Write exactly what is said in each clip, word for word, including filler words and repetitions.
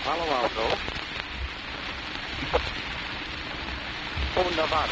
Palo Alto, oh, Nevada.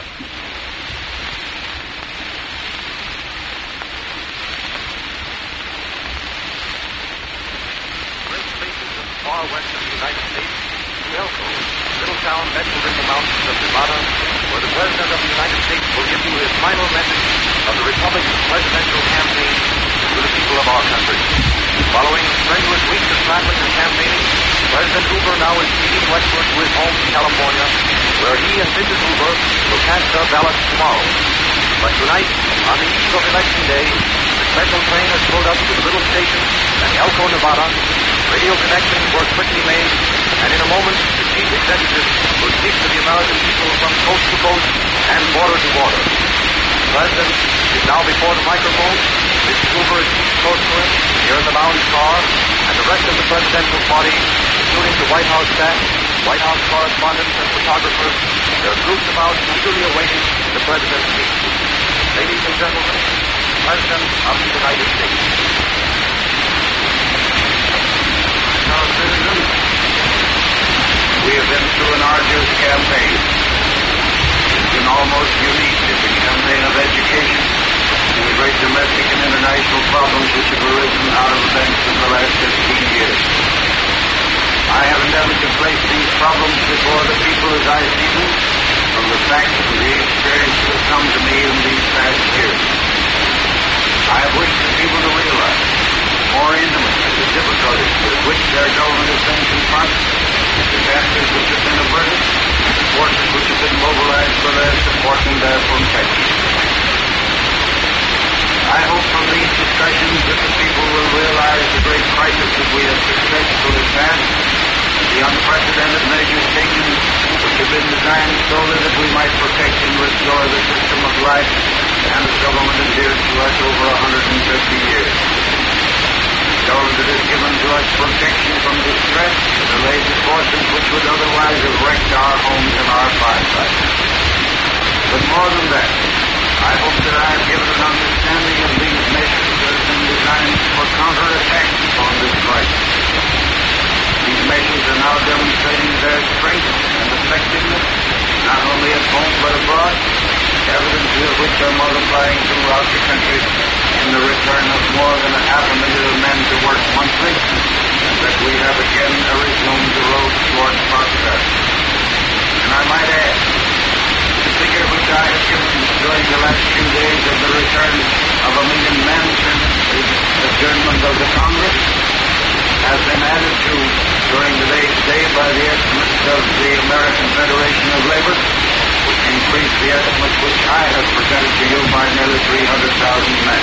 Great spaces of far west of the United States, Elko, little town nestled in the mountains of Nevada, where the President of the United States will give you his final message of the Republican's presidential campaign to the people of our country. Following strenuous weeks of traveling and campaigning, President Hoover now is speeding westward to his home in California, where he and Missus Hoover will cast their ballots tomorrow. But tonight, on the eve of Election Day, the special train has pulled up to the little station at Elko, Nevada. Radio connections were quickly made, and in a moment, the chief executive will speak to the American people from coast to coast and border to border. The President is now before the microphone. Missus Hoover is close to him, here in the lounge car, and the rest of the presidential party, including the White House staff, White House correspondents, and photographers, they're grouped about, eagerly awaiting the President's speech. Ladies and gentlemen, the President of the United States. Fellow citizens, we have been through an arduous campaign. It's been almost unique. It's a campaign of education and the great domestic and international problems which have arisen out of events in the last fifteen years. I have endeavored to place these problems before the people as I see them from the facts and the experience that have come to me in these past years. I have wished the people to realize more intimately the difficulties with which their government has been confronted, the disasters which have been averted, the forces which have been mobilized for their support and their protection. I hope from these discussions that the people will realize the great crisis that we have successfully passed, the unprecedented measures taken which have been designed solely that we might protect and restore the system of life and the government endeared to us over one hundred fifty years. The government that has given to us protection from distress and allayed the forces which would otherwise have wrecked our homes and our firesides. But more than that, I hope that I have given an understanding of these measures that have been designed for counterattacks upon this crisis. These measures are now demonstrating their strength and effectiveness, not only at home but abroad, evidence of which are multiplying throughout the country in the return of more than a half a million of men to work monthly, and that we have again resumed the road toward prosperity. And I might add, the figure which I have given during the last few days of the return of a million men since the adjournment of the Congress has been added to during the day's day by the estimates of the American Federation of Labor, which increased the estimates which I have presented to you by nearly three hundred thousand men.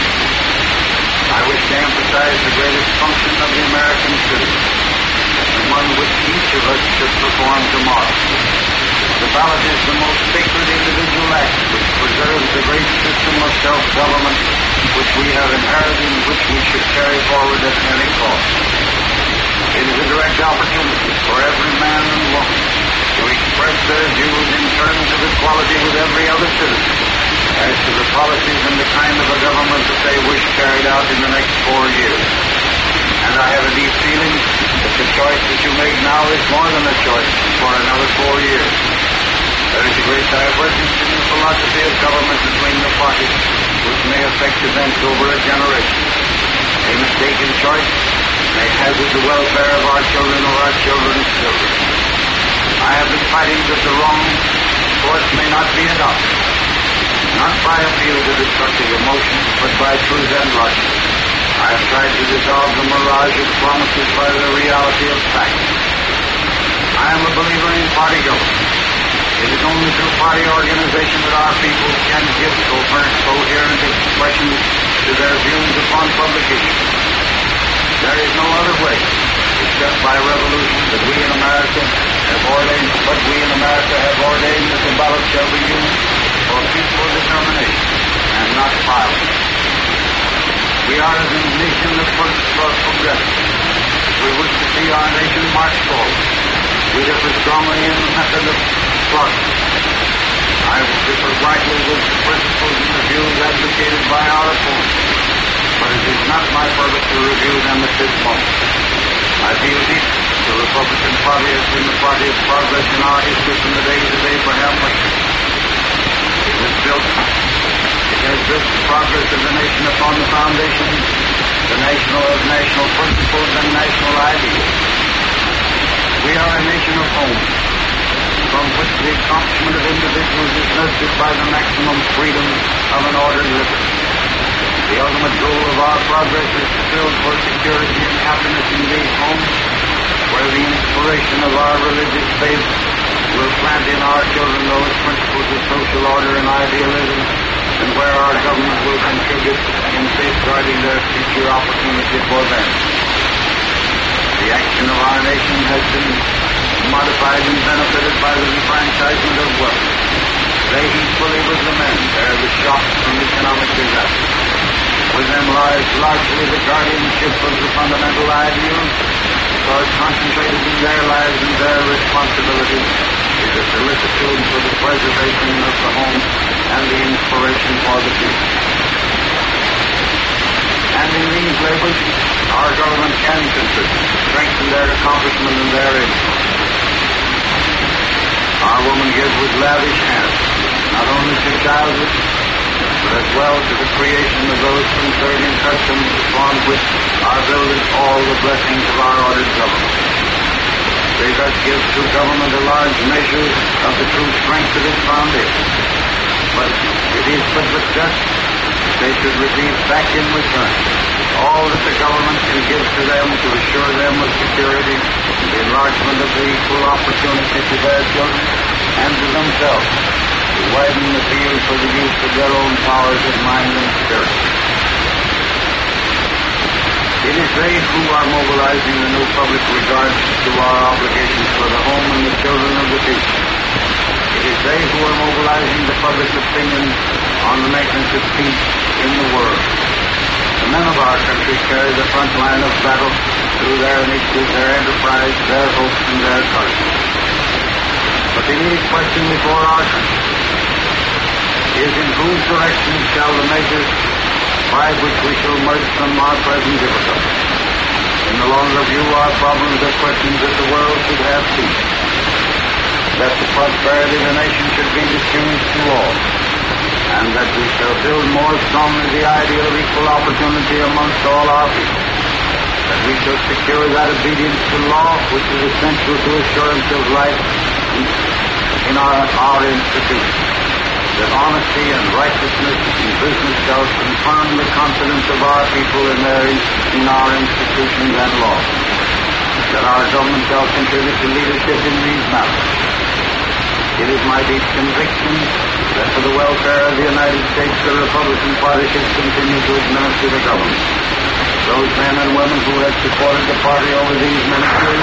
I wish to emphasize the greatest function of the American citizen, the one which each of us should perform tomorrow. The ballot is the most sacred individual act which preserves the great system of self-government which we have inherited and which we should carry forward at any cost. It is a direct opportunity for every man and woman to express their views in terms of equality with every other citizen as to the policies and the kind of a government that they wish carried out in the next four years. And I have a deep feeling that the choice that you make now is more than a choice for another four years. There is a great divergence in the philosophy of government between the parties, which may affect events over a generation. A mistaken choice may hazard the welfare of our children or our children's children. I have been fighting that the wrong course may not be adopted, not by appeal to destructive emotions, but by truth and logic. I have tried to dissolve the mirage of promises by the reality of facts. I am a believer in party government. It is only through party organization that our people can give covert, coherent expression to their views upon public issues. There is no other way, except by revolution, that we in America have ordained, but we in America have ordained that the ballot shall be used for peaceful determination and not violence. We are a nation that works for progressive. We wish to see our nation march forward. We differ strongly in the method of progress. I differ widely with the principles and the views advocated by our opponents, but it is not my purpose to review them at this moment. I feel deep the Republican obvious in the party of progress in our history from the days of Abraham Lincoln. It was built, it has built the progress of the nation upon the foundation, the national of national principles and national ideals. We are a nation of homes, from which the accomplishment of individuals is nurtured by the maximum freedom of an ordered liberty. The ultimate goal of our progress is to build for security and happiness in these homes, where the inspiration of our religious faith will plant in our children those principles of social order and idealism, and where our government will contribute in safeguarding their future opportunity for them. The action of our nation has been modified and benefited by the enfranchisement of wealth. They equally with the men bear the shocks from economic disaster. With them lies largely the guardianship of the fundamental ideals, because concentrated in their lives and their responsibility is a solicitude for the preservation of the home and the inspiration for the future. And in these labors, our government can contribute, strengthen their accomplishment and their influence. Our women give with lavish hands, not only to childhood, but as well to the creation of those conserving customs upon which are builded all the blessings of our ordered government. They thus give to government a large measure of the true strength of its foundation. But it is but with just they should receive back in return all that the government can give to them to assure them of security, the enlargement of the equal opportunity to their children and to themselves, to widen the field for the use of their own powers of mind and spirit. It is they who are mobilizing the new public regard to our obligations for the home and the children of the future. It is they who are mobilizing the public opinion on the maintenance of peace in the world. The men of our country carry the front line of battle through their initiative, their enterprise, their hopes, and their courage. But the immediate question before our country is in whose direction shall the measures by which we shall emerge from our present difficulties. In the longer view, our problems are questions that the world should have peace, that the prosperity of the nation should be diffused to all, and that we shall build more strongly the ideal of equal opportunity amongst all our people, that we shall secure that obedience to law which is essential to assurance of life in our, our institutions, that honesty and righteousness in business shall confirm the confidence of our people in, their, in our institutions and law, that our government shall contribute to leadership in these matters. It is my deep conviction that for the welfare of the United States, the Republican Party should continue to administer the government. Those men and women who have supported the party over these many years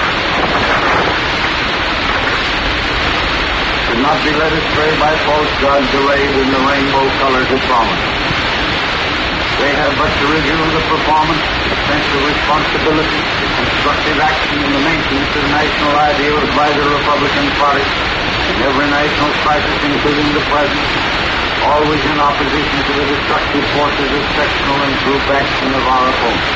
should not be led astray by false gods arrayed in the rainbow colors of promise. They have but to review the performance, the sense of responsibility, the constructive action, and the maintenance of national ideals by the Republican Party in every national crisis, including the present, always in opposition to the destructive forces of sectional and group action of our opponents.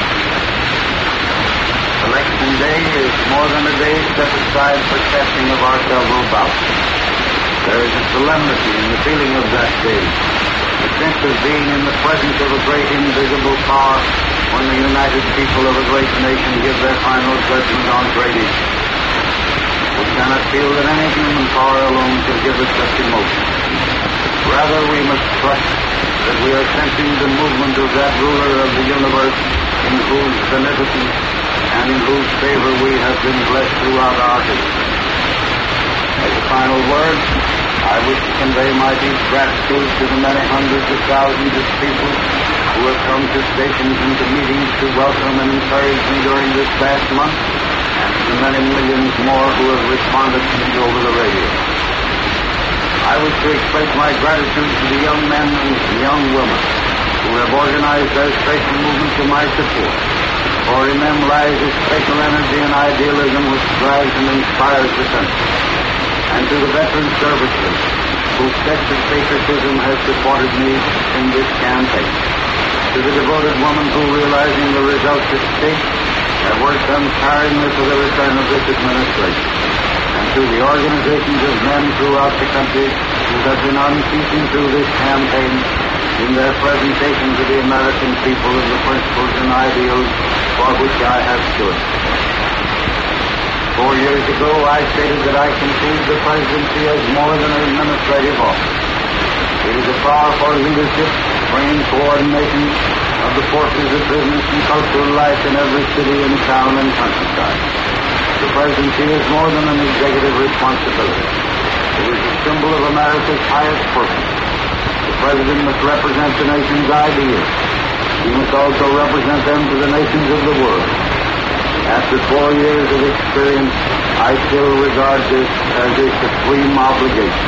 Election day is more than a day set aside for casting of our several ballots. There is a solemnity in the feeling of that day, a sense of being in the presence of a great invisible power when the united people of a great nation give their final judgment on great issues. We cannot feel that any human power alone can give us such emotion. Rather, we must trust that we are sensing the movement of that ruler of the universe in whose beneficence and in whose favor we have been blessed throughout our history. As a final word, I wish to convey my deep gratitude to the many hundreds of thousands of people who have come to stations and to meetings to welcome and encourage me during this past month, and to the many millions more who have responded to me over the radio. I wish to express my gratitude to the young men and young women who have organized their special movement to my support, for in them lies a special energy and idealism which drives and inspires the country. And to the veteran servicemen whose tested patriotism has supported me in this campaign. To the devoted woman who, realizing the results at stake, have worked untiringly for the return of this administration, and to the organizations of men throughout the country who have been unceasing through this campaign in their presentation to the American people of the principles and ideals for which I have stood. Four years ago, I stated that I conceived the presidency as more than an administrative office. It is a power for leadership, bringing coordination of the forces of business and cultural life in every city and town and countryside. The presidency is more than an executive responsibility. It is a symbol of America's highest purpose. The president must represent the nation's ideas. He must also represent them to the nations of the world. After four years of experience, I still regard this as a supreme obligation.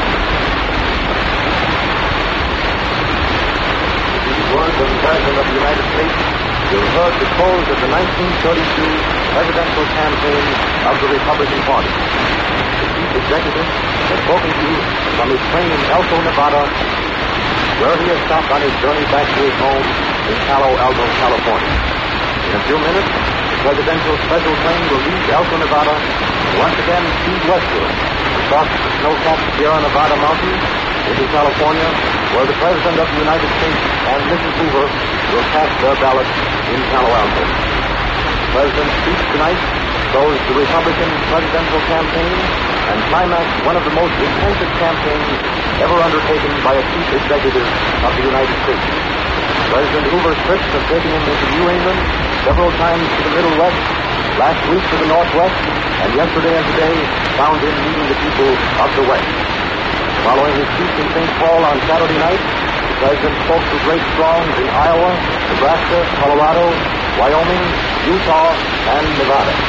These words of the President of the United States will heard the close of the nineteen thirty-two presidential campaign of the Republican Party. The chief executive has spoken to you from his train in Elko, Nevada, where he has stopped on his journey back to his home in Palo Alto, California. In a few minutes, the presidential special train will leave Elko, Nevada, and once again speed westward across the snow-capped Sierra Nevada mountains into California, where the President of the United States and Missus Hoover will cast their ballots in Palo Alto. The President's speech tonight shows the Republican presidential campaign and climaxed one of the most intensive campaigns ever undertaken by a chief executive of the United States. President Hoover's trips have taken him into New England, several times to the Middle West, last week to the Northwest, and yesterday and today found him meeting the people of the West. Following his speech in Saint Paul on Saturday night, the President spoke to great throngs in Iowa, Nebraska, Colorado, Wyoming, Utah, and Nevada.